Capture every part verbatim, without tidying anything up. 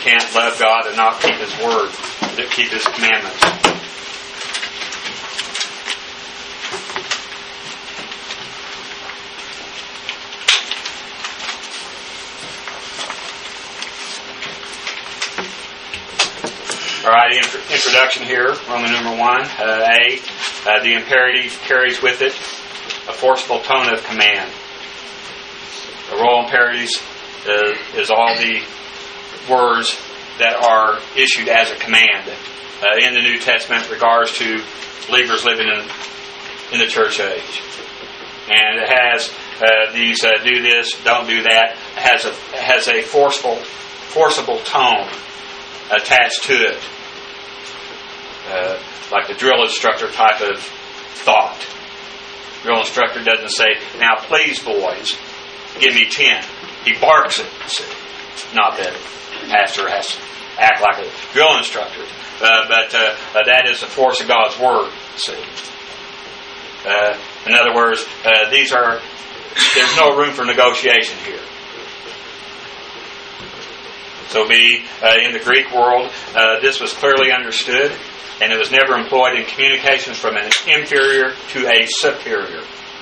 can't love God and not keep His Word, keep His commandments. All right, introduction here, Roman number one. Uh, A, uh, the imperative carries with it a forceful tone of command. The royal imperatives uh, is all the words that are issued as a command uh, in the New Testament in regards to believers living in, in the church age. And it has uh, these uh, do this, don't do that. It has a, has a forceful, forcible tone attached to it. Uh, like the drill instructor type of thought. Drill instructor doesn't say, now please boys, give me ten. He barks it. See? Not that the pastor has to act like a drill instructor. Uh, but uh, uh, that is the force of God's Word. See? Uh, in other words, uh, these are, there's no room for negotiation here. So be uh, in the Greek world, uh, this was clearly understood, and it was never employed in communications from an inferior to a superior.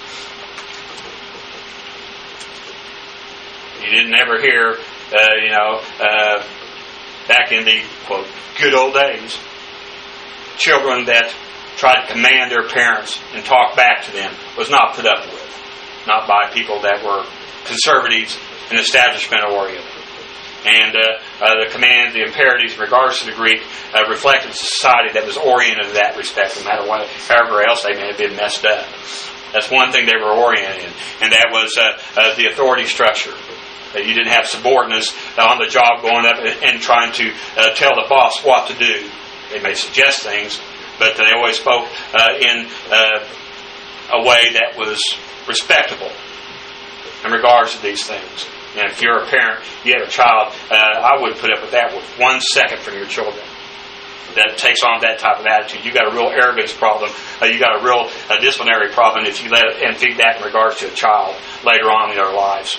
You didn't ever hear, uh, you know, uh, back in the, quote, good old days, children that tried to command their parents and talk back to them was not put up with. Not by people that were conservatives and establishment oriented. And uh, uh, the command, the imperatives in regards to the Greek uh, reflected a society that was oriented in that respect, no matter what, however else they may have been messed up. That's one thing they were oriented in, and that was uh, uh, the authority structure. Uh, you didn't have subordinates uh, on the job going up and, and trying to uh, tell the boss what to do. They may suggest things, but they always spoke uh, in uh, a way that was respectable in regards to these things. And if you're a parent, you have a child, uh, I wouldn't put up with that with one second from your children. That takes on that type of attitude. You got a real arrogance problem. Uh, you got a real uh, disciplinary problem if you let it, and feed that in regards to a child later on in their lives.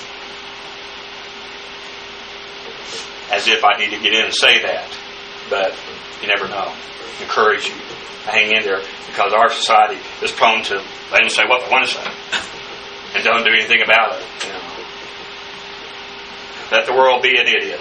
As if I need to get in and say that, but you never know. Encourage you to hang in there, because our society is prone to let them say what they want to say and don't do anything about it. You know. Let the world be an idiot.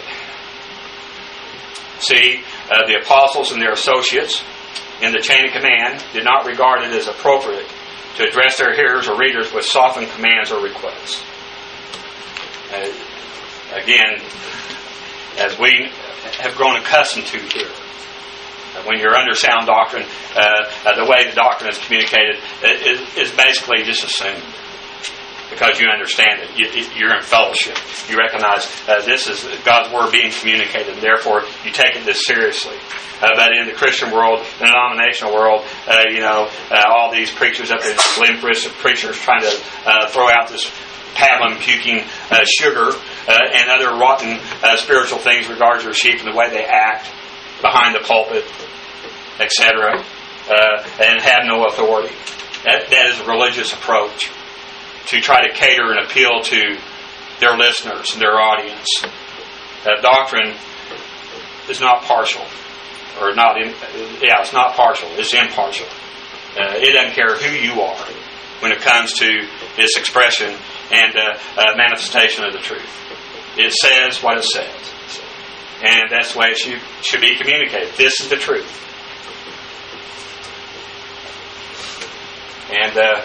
See, uh, the apostles and their associates in the chain of command did not regard it as appropriate to address their hearers or readers with softened commands or requests. Uh, again, as we have grown accustomed to here, uh, when you're under sound doctrine, uh, uh, the way the doctrine is communicated is, is basically just assumed. Because you understand it. You, you're in fellowship. You recognize uh, this is God's Word being communicated, and therefore you take it this seriously. Uh, but in the Christian world, the denominational world, uh, you know, uh, all these preachers up there, limp wristed preachers trying to uh, throw out this pablum puking uh, sugar uh, and other rotten uh, spiritual things regarding their sheep and the way they act behind the pulpit, et cetera, uh, and have no authority. That, that is a religious approach to try to cater and appeal to their listeners and their audience. That doctrine is not partial, or not. In, yeah, it's not partial. It's impartial. Uh, it doesn't care who you are when it comes to its expression and uh, uh, manifestation of the truth. It says what it says, and that's the way it should, should be communicated. This is the truth, and. Uh,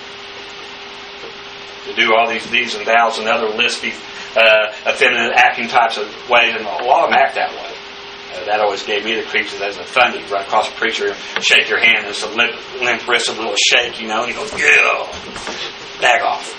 to do all these these and thous and other lispy, uh, effeminate acting types of ways, and a lot of them act that way. Uh, that always gave me the creeps as a fun. You run across a preacher and shake your hand, and it's a limp, limp wrist, a little shake, you know, and he goes, yeah, bag off.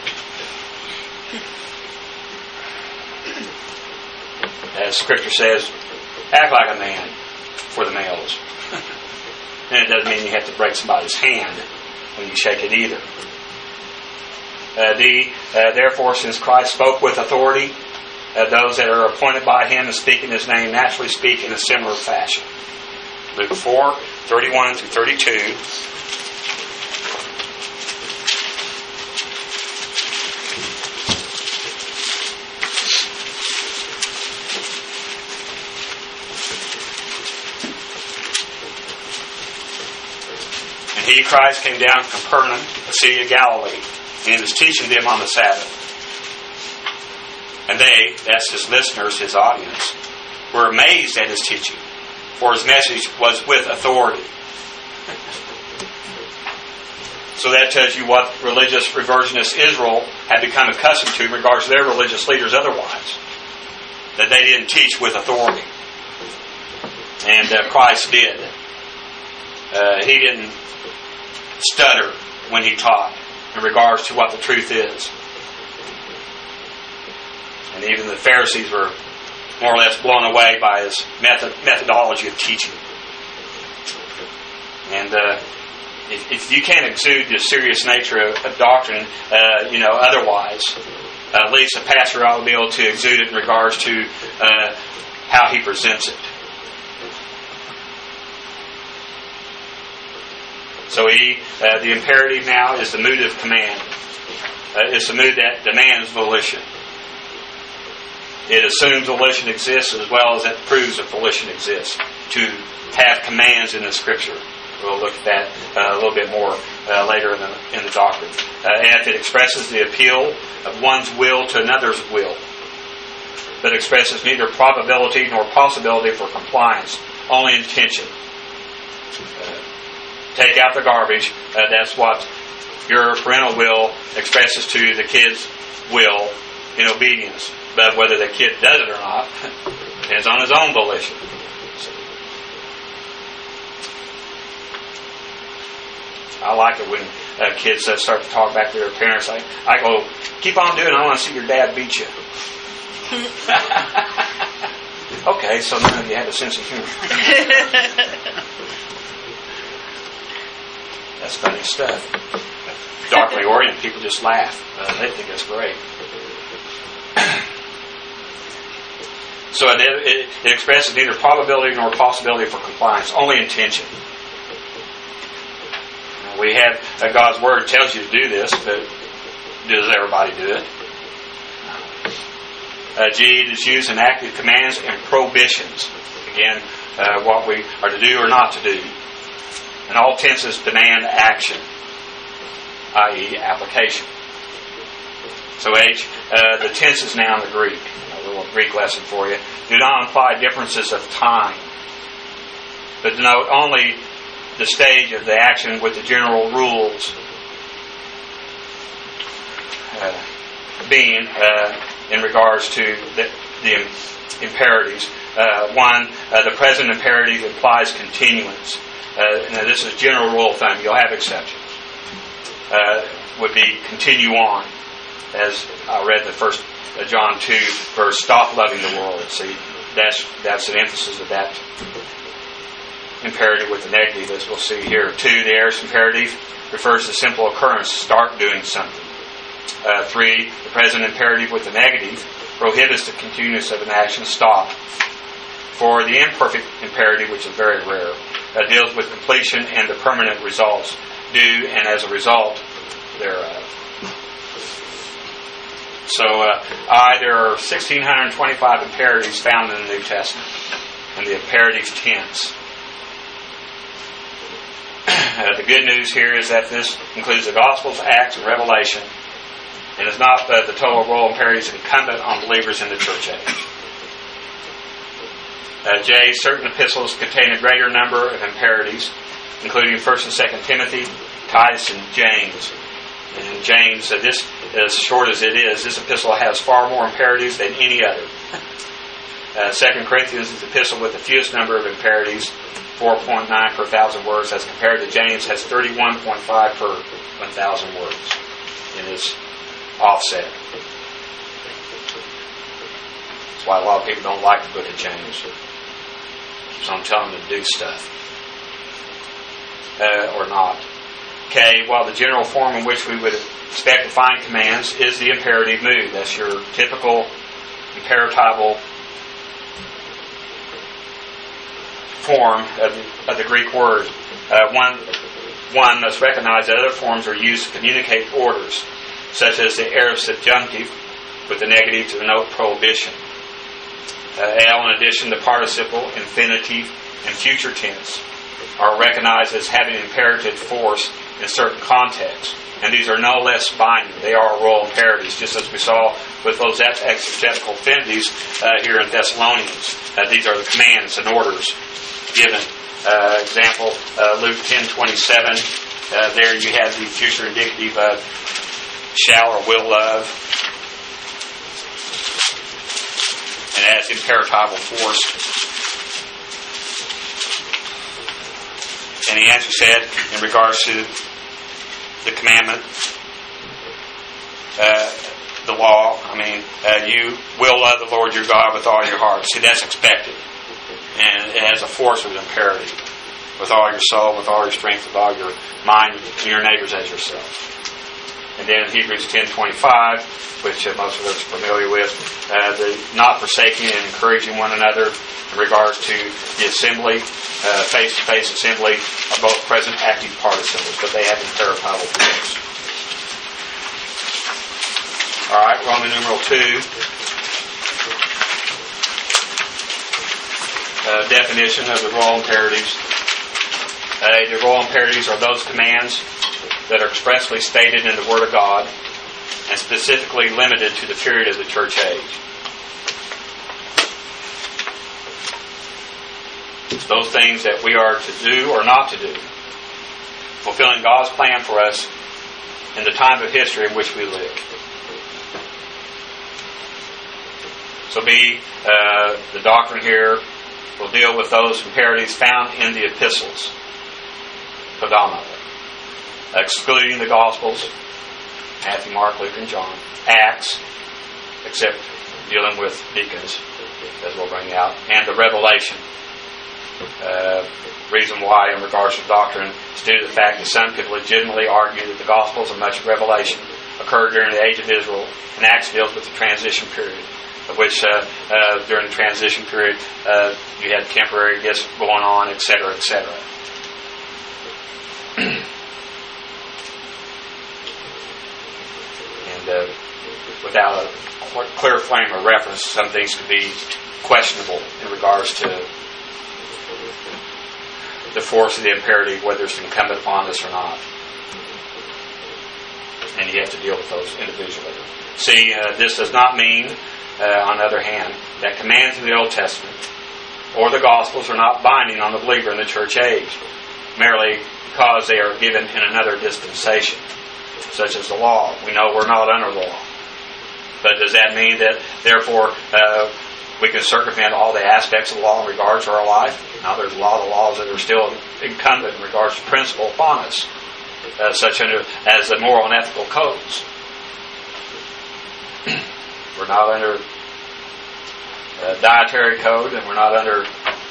As Scripture says, act like a man for the males. And it doesn't mean you have to break somebody's hand when you shake it either. Uh, D, uh, therefore, since Christ spoke with authority, uh, those that are appointed by Him and speak in His name naturally speak in a similar fashion. Luke four, thirty-one through thirty-two. He, Christ, came down from Capernaum, the Sea of Galilee, and was teaching them on the Sabbath. And they, that's his listeners, his audience, were amazed at his teaching, for his message was with authority. So that tells you what religious reversionist Israel had become accustomed to in regards to their religious leaders otherwise. That they didn't teach with authority. And uh, Christ did. Uh, he didn't stutter when he taught in regards to what the truth is. And even the Pharisees were more or less blown away by his method, methodology of teaching. And uh, if, if you can't exude the serious nature of, of doctrine, uh, you know, otherwise, uh, at least a pastor ought to be able to exude it in regards to uh, how he presents it. So he, uh, the imperative now is the mood of command. Uh, it's the mood that demands volition. It assumes volition exists as well as it proves that volition exists. To have commands in the Scripture. We'll look at that uh, a little bit more uh, later in the, in the doctrine. Uh, and it expresses the appeal of one's will to another's will. But expresses neither probability nor possibility for compliance, only intention. Uh, take out the garbage. Uh, that's what your parental will expresses to the kid's will in obedience. But whether the kid does it or not depends on his own volition. I like it when uh, kids uh, start to talk back to their parents. I, I go, keep on doing it. I want to see your dad beat you. Okay, so none of you have a sense of humor. That's funny stuff. Darkly oriented people just laugh. Uh, they think that's great. So it, it, it expresses neither probability nor possibility for compliance, only intention. We have uh, God's Word tells you to do this, but does everybody do it? Uh, G is used in active commands and prohibitions. Again, uh, what we are to do or not to do. And all tenses demand action, that is application. So H, uh, the tenses now in the Greek. A little Greek lesson for you. Do not imply differences of time, but denote only the stage of the action with the general rules uh, being uh, in regards to the, the imperatives. Uh, one, uh, the present imperative implies continuance. Uh, now this is general rule of thumb. You'll have exceptions. Uh, would be continue on, as I read the first uh, John two verse. Stop loving the world. See, that's that's an emphasis of that imperative with the negative, as we'll see here. Two, the aorist imperative refers to simple occurrence. Start doing something. Uh, three, the present imperative with the negative prohibits the continuance of an action. Stop. Four, the imperfect imperative, which is very rare, uh, deals with completion and the permanent results. Do, and as a result thereof. So, uh, I, there are one thousand six hundred twenty-five imperatives found in the New Testament, in the imperative tense. Uh, the good news here is that this includes the Gospels, Acts, and Revelation, and is not uh, the total role imperatives incumbent on believers in the church age. Uh, J, certain epistles contain a greater number of imperatives, including First and Second Timothy, Titus, and James. And James, uh, this, as short as it is, this epistle has far more imperatives than any other. Uh, Second Corinthians is the epistle with the fewest number of imperatives, four point nine per thousand words, as compared to James has thirty-one point five per one thousand words in his offset. That's why a lot of people don't like the book of James. So I'm telling them to do stuff. Uh, or not. Okay, while the general form in which we would expect to find commands is the imperative mood. That's your typical imperatival form of the, of the Greek word. Uh, one, one must recognize that other forms are used to communicate orders, such as the aorist subjunctive with the negative to denote prohibition. Uh, L, in addition, the participle, infinitive, and future tense are recognized as having imperative force in certain contexts. And these are no less binding. They are royal imperatives, just as we saw with those exegetical affinities uh, here in Thessalonians. Uh, these are the commands and orders given. Uh, example, uh, Luke ten twenty-seven. Uh, there you have the future indicative of shall or will of. And it has imperatival force. And the answer said, in regards to the commandment, uh, the law, I mean, uh, you will love the Lord your God with all your heart. See, that's expected. And it has a force of imperative. With all your soul, with all your strength, with all your mind, and your neighbors as yourself. And then Hebrews ten twenty-five, which uh, most of us are familiar with, uh, the not forsaking and encouraging one another in regards to the assembly, uh, face-to-face assembly, are both present active participles, but they have imperatival force. All right, Roman numeral two. Uh, definition of the royal imperatives. Uh, the royal imperatives are those commands that are expressly stated in the Word of God and specifically limited to the period of the church age. It's those things that we are to do or not to do, fulfilling God's plan for us in the time of history in which we live. So B, uh, the doctrine here will deal with those imperatives found in the epistles, predominantly, excluding the Gospels, Matthew, Mark, Luke, and John, Acts, except dealing with deacons, as we'll bring out, and the Revelation. Uh, reason why, in regards to doctrine, is due to the fact that some could legitimately argue that the Gospels and much of Revelation occurred during the age of Israel, and Acts deals with the transition period, of which uh, uh, during the transition period uh, you had temporary gifts going on, et cetera, et cetera. And uh, without a clear frame of reference, some things can be questionable in regards to the force of the imperative, whether it's incumbent upon us or not. And you have to deal with those individually. See, uh, this does not mean, uh, on the other hand, that commands of the Old Testament or the Gospels are not binding on the believer in the church age, merely because they are given in another dispensation, such as the law. We know we're not under law. But does that mean that, therefore, uh, we can circumvent all the aspects of the law in regards to our life? Now, there's a lot of laws that are still incumbent in regards to principle upon us, uh, such as the moral and ethical codes. We're not under a dietary code, and we're not under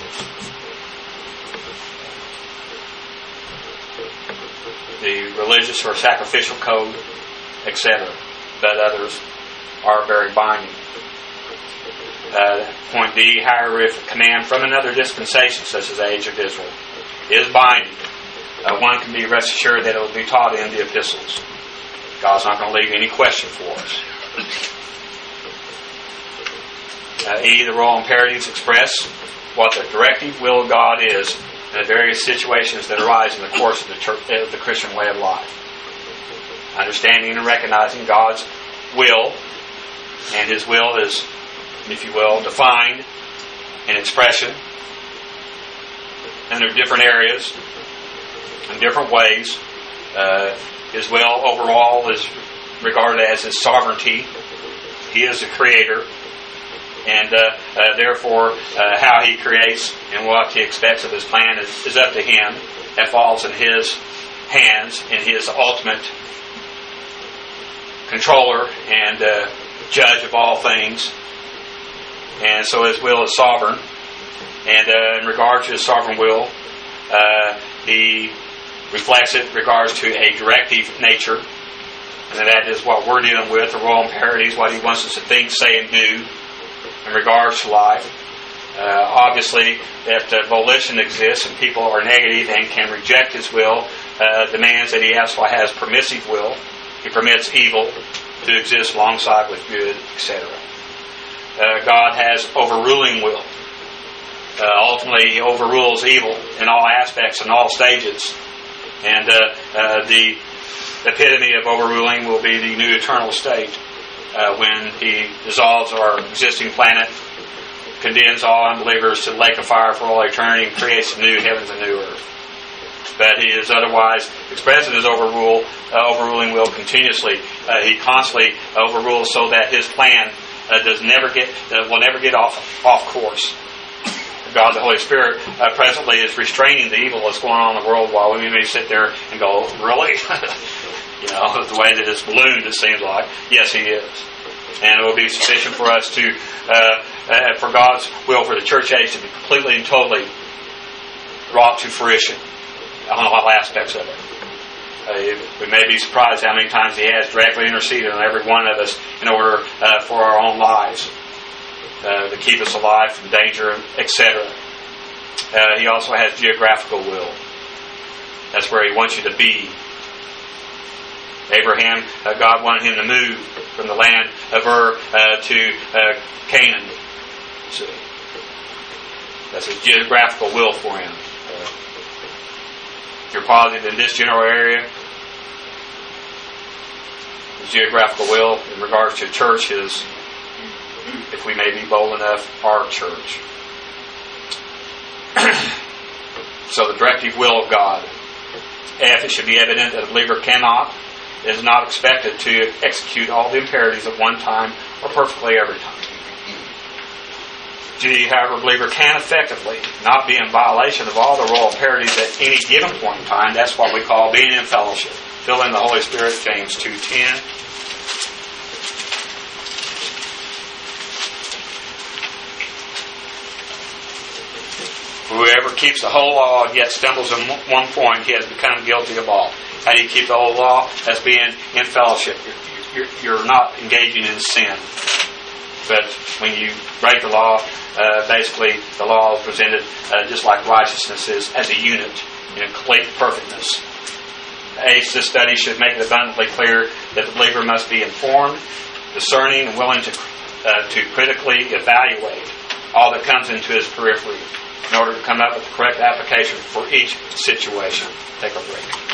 the religious or sacrificial code, et cetera. But others are very binding. Uh, point B, however, if a command from another dispensation, such as the age of Israel, is binding, uh, one can be rest assured that it will be taught in the epistles. God's not going to leave any question for us. Uh, E, the royal imperatives express what the directive will of God is in the various situations that arise in the course of the, church, of the Christian way of life. Understanding and recognizing God's will, and His will is, if you will, defined in expression in their different areas, in different ways. Uh, His will overall is regarded as His sovereignty. He is the creator. And uh, uh, therefore, uh, how He creates and what He expects of His plan is, is up to Him. That falls in His hands, in His ultimate controller and uh, judge of all things. And so His will is sovereign. And uh, in regards to His sovereign will, uh, He reflects it in regards to a directive nature. And that is what we're dealing with, the royal imperatives, what He wants us to think, say, and do in regards to life. Uh, obviously, that uh, volition exists and people are negative and can reject His will, uh, demands that He also has permissive will. He permits evil to exist alongside with good, et cetera. Uh, God has overruling will. Uh, ultimately, he overrules evil in all aspects and all stages. And uh, uh, the epitome of overruling will be the new eternal state, uh, when he dissolves our existing planet, condemns all unbelievers to the lake of fire for all eternity, and creates a new heavens and new earth. But he is otherwise expressing his overrule, uh, overruling will continuously. Uh, he constantly overrules so that his plan uh, does never get uh, will never get off off course. God, the Holy Spirit, uh, presently is restraining the evil that's going on in the world, while we may sit there and go, really? You know, the way that it's ballooned, it seems like. Yes, He is. And it will be sufficient for us to, uh, uh, for God's will for the church age to be completely and totally brought to fruition on all aspects of it. Uh, we may be surprised how many times He has directly interceded on every one of us in order uh, for our own lives. Uh, to keep us alive from danger, et cetera. Uh, he also has geographical will. That's where He wants you to be. Abraham, uh, God wanted him to move from the land of Ur uh, to uh, Canaan. So that's His geographical will for him. Uh, if you're positive in this general area, His geographical will in regards to church is, if we may be bold enough, our church. So the directive will of God. F, it should be evident that a believer cannot, is not expected to execute all the imperatives at one time or perfectly every time. G, however, a believer can effectively not be in violation of all the royal imperatives at any given point in time. That's what we call being in fellowship. Fill in the Holy Spirit, James two ten. Whoever keeps the whole law and yet stumbles in one point, he has become guilty of all. How do you keep the whole law? As being in fellowship. You're, you're, you're not engaging in sin. But when you break the law, uh, basically the law is presented uh, just like righteousness is, as a unit in complete perfectness. Eighth, this study should make it abundantly clear that the believer must be informed, discerning, and willing to, uh, to critically evaluate all that comes into his periphery, in order to come up with the correct application for each situation. Take a break.